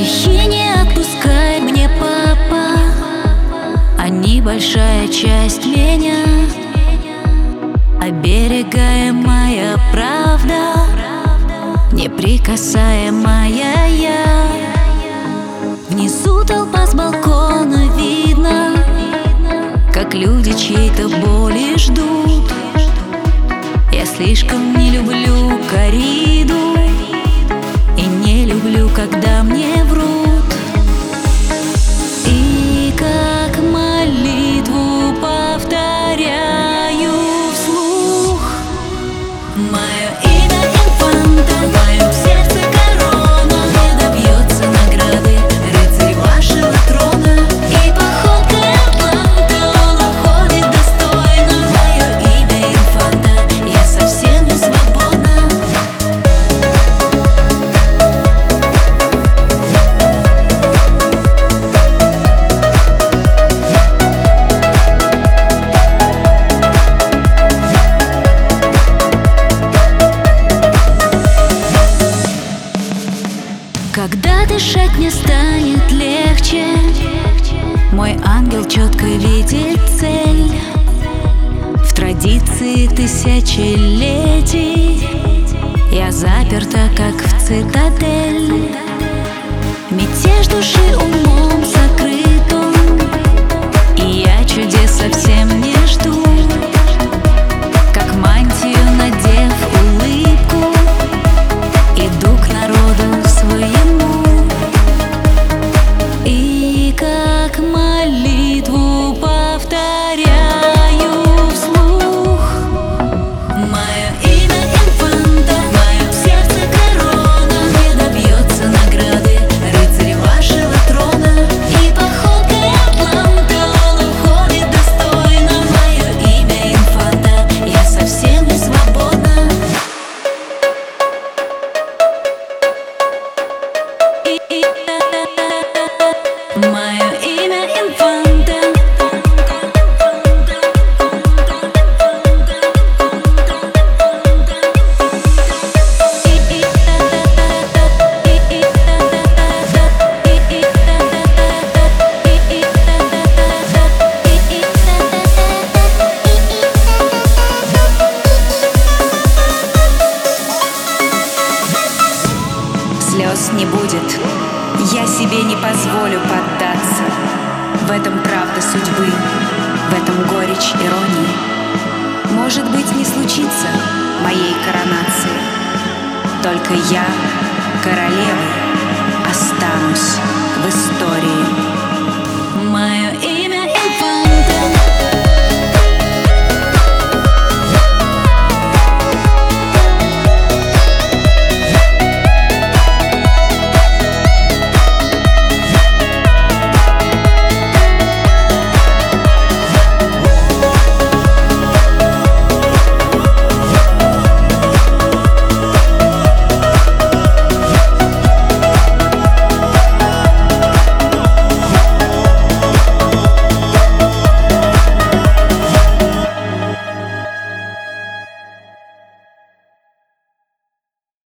Грехи не отпускай мне, папа, они большая часть меня. Оберегаемая правда, неприкасаемая я. Внизу толпа с балкона, видно, как люди чьей-то боли ждут. Я слишком не люблю корриду и не люблю, когда мне врут. И как молитву повторяю вслух: мое имя Инфанта, в моем сердце корона, не добьется награды рыцарь вашего трона. И походкой Атланта он уходит достойно. Мое имя Инфанта, я совсем не свободна. Когда дышать мне станет легче, мой ангел четко видит цель. В традиции тысячелетий я заперта, как в цитадель. Мятеж души умом сокрыт он, и я чудес совсем не жду. Как мантию надев улыбку, иду к народу своему. И как молитву повторяю вслух: мое имя Инфанта, в моем сердце корона, не добьется награды рыцарь вашего трона. И походкой Атланта он уходит достойно. Мое имя Инфанта, я совсем не свободна. Мое имя Инфанта. Слез не будет, я себе не позволю поддаться. В этом правда судьбы, в этом горечь иронии. Может быть, не случится моей коронации, только я, королевой, останусь в истории. Мое имя